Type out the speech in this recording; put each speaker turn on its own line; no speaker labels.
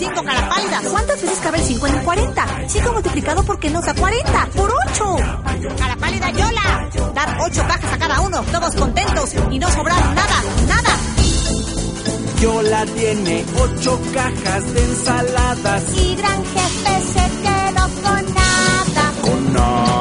5 cara pálidas.
¿Cuántas veces cabe el 5 en el 40? 5 multiplicado por qué nos da 40. ¡Por 8!
Cara pálida Yola. Dar 8 cajas a cada uno, todos contentos y no sobrar nada, nada.
Yola tiene 8 cajas de ensaladas.
Y Gran Jefe se quedó con nada.
Con nada.